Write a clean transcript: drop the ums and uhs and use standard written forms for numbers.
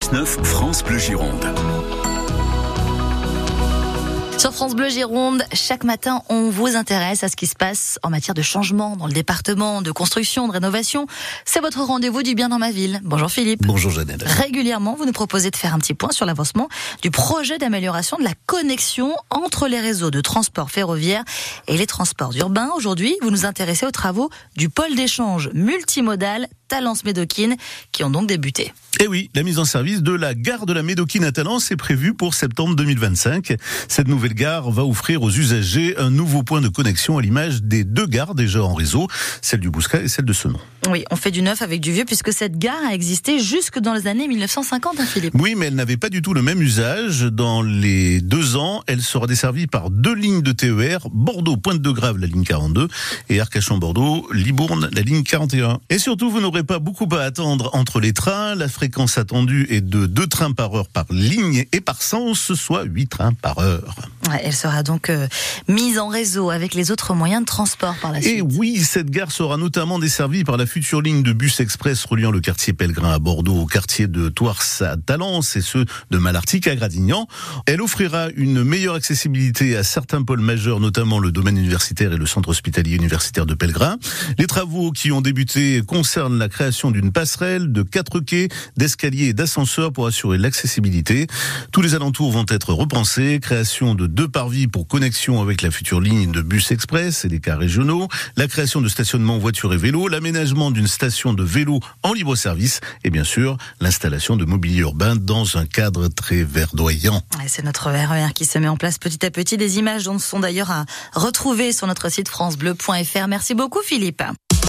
6-9, France Bleu Gironde. Sur France Bleu Gironde, chaque matin, on vous intéresse à ce qui se passe en matière de changement dans le département, de construction, de rénovation. C'est votre rendez-vous du bien dans ma ville. Bonjour Philippe. Bonjour Jeannette. Régulièrement, vous nous proposez de faire un petit point sur l'avancement du projet d'amélioration de la connexion entre les réseaux de transport ferroviaire et les transports urbains. Aujourd'hui, vous nous intéressez aux travaux du pôle d'échange multimodal Talence-Médoquine qui ont donc débuté. Et oui, la mise en service de la gare de la Médoquine à Talence est prévue pour septembre 2025. Cette nouvelle gare va offrir aux usagers un nouveau point de connexion à l'image des deux gares déjà en réseau, celle du Bouscat et celle de Senon. Oui, on fait du neuf avec du vieux puisque cette gare a existé jusque dans les années 1950, Philippe. Oui, mais elle n'avait pas du tout le même usage. Dans les 2 ans, elle sera desservie par 2 lignes de TER, Bordeaux-Pointe-de-Grave, la ligne 42, et Arcachon-Bordeaux-Libourne, la ligne 41. Et surtout, vous n'aurez pas beaucoup à attendre entre les trains. La fréquence attendue est de 2 trains par heure par ligne et par sens, soit 8 trains par heure. Ouais, elle sera donc mise en réseau avec les autres moyens de transport par la suite. Et oui, cette gare sera notamment desservie par la future ligne de bus express reliant le quartier Pellegrin à Bordeaux au quartier de Thouars à Talence et ceux de Malartic à Gradignan. Elle offrira une meilleure accessibilité à certains pôles majeurs, notamment le domaine universitaire et le centre hospitalier universitaire de Pellegrin. Les travaux qui ont débuté concernent la création d'une passerelle, de 4 quais, d'escaliers et d'ascenseurs pour assurer l'accessibilité. Tous les alentours vont être repensés, création de 2 parvis pour connexion avec la future ligne de bus express et les cars régionaux, la création de stationnements voitures et vélos, l'aménagement d'une station de vélo en libre service et bien sûr l'installation de mobilier urbain dans un cadre très verdoyant. Ouais, c'est notre RER qui se met en place petit à petit. Des images dont sont d'ailleurs à retrouver sur notre site francebleu.fr. Merci beaucoup Philippe.